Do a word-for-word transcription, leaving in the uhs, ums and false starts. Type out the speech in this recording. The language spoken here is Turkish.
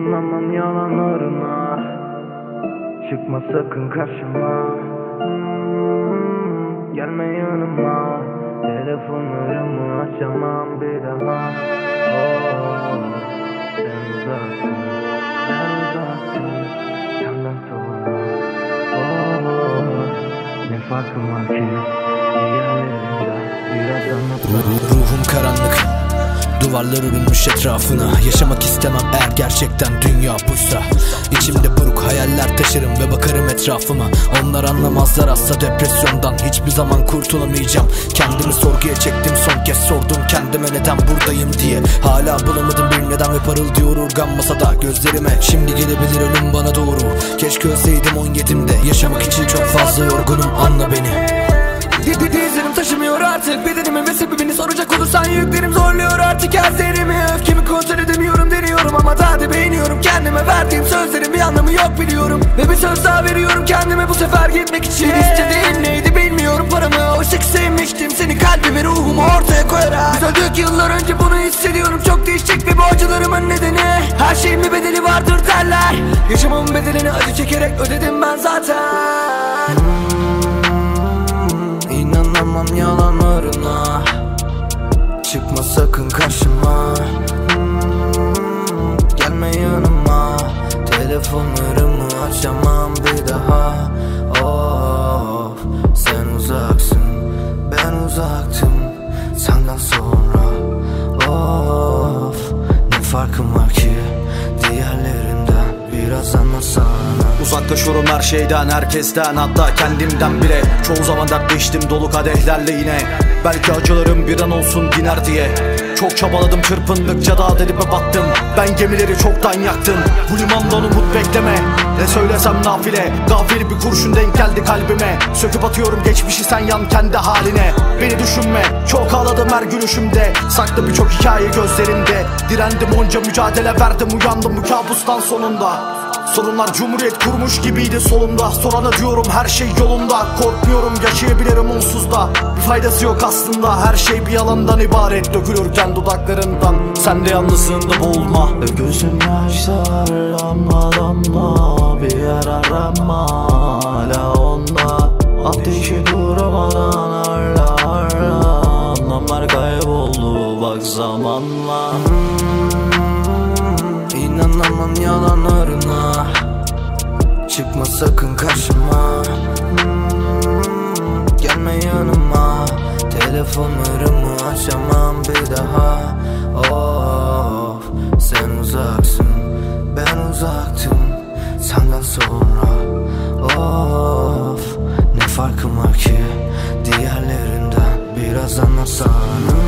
İnanamam yalanlarına, çıkma sakın karşıma. hmm, Gelme yanıma, telefonlarımı açamam bir daha. Oh, sen uzaksın, ben uzaksın senden sonra. Oh, ne farkım var ki diğerlerinden, biraz anlatma. Ruhum karanlık, duvarlar örülmüş etrafına. Yaşamak istemem eğer gerçekten dünya buysa. İçimde buruk hayaller taşırım ve bakarım etrafıma. Onlar anlamazlar asla depresyondan, hiçbir zaman kurtulamayacağım. Kendimi sorguya çektim, son kez sordum kendime neden buradayım diye. Hala bulamadım bir neden ve parıldıyor urgan masada gözlerime. Şimdi gelebilir ölüm bana doğru. Keşke ölseydim on yedimde. Yaşamak için çok fazla yorgunum, anla beni. Dizlerim taşımıyor artık bedenimi ve sebebini soracak olursan yüklerim zorluyor artık gözlerimi. Öfkemi kontrol edemiyorum, deniyorum ama daha da beğeniyorum. Kendime verdiğim sözlerin bir anlamı yok biliyorum. Ve bir söz daha veriyorum kendime bu sefer gitmek için. İstediğin neydi bilmiyorum, paramı oysa ki sevmiştim seni, kalbimi ruhumu ortaya koyarak. Biz öldük yıllar önce, bunu hissediyorum. Çok değişecek ve bu acılarımın nedeni, her şeyin bir bedeli vardır derler. Yaşamamın bedelini acı çekerek ödedim ben zaten. İnanamam yalanlarına, çıkma sakın karşıma. hmm, Gelme yanıma, telefonlarımı açamam bir daha. Of, sen uzaksın, ben uzaktım senden sonra. Of, ne farkım var ki diğerlerinden, biraz anlasana. Uzaklaşıyorum her şeyden, herkesten, hatta kendimden bile. Çoğu zaman dertleştim dolu kadehlerle yine. Belki acılarım bir an olsun diner diye. Çok çabaladım, çırpındıkça daha deripe battım. Ben gemileri çoktan yaktım, bu limandan umut bekleme. Ne söylesem nafile, gafil bir kurşun denk geldi kalbime. Söküp atıyorum geçmişi, sen yan kendi haline. Beni düşünme, çok ağladım her gülüşümde. Saklı birçok hikaye gözlerinde. Direndim, onca mücadele verdim, uyandım bu kabustan sonunda. Sorunlar cumhuriyet kurmuş gibiydi solumda. Sorana diyorum her şey yolunda. Korkmuyorum, yaşayabilirim onsuz da. Bir faydası yok aslında, her şey bir yalandan ibaret. Dökülürken dudaklarından, sen de yalnızlığında boğulma. Gözüm yaşlar damla damla, bir yer arama hala onda. Ateşi durmadan arla arla, anlamlar kayboldu bak zamanla. hmm, İnanamam yalanlarına, çıkma sakın karşıma. hmm, Gelme yanıma, telefonlarımı açamam bir daha. Of, sen uzaksın, ben uzaktım senden sonra. Of, ne farkım var ki diğerlerinden, biraz anlasana.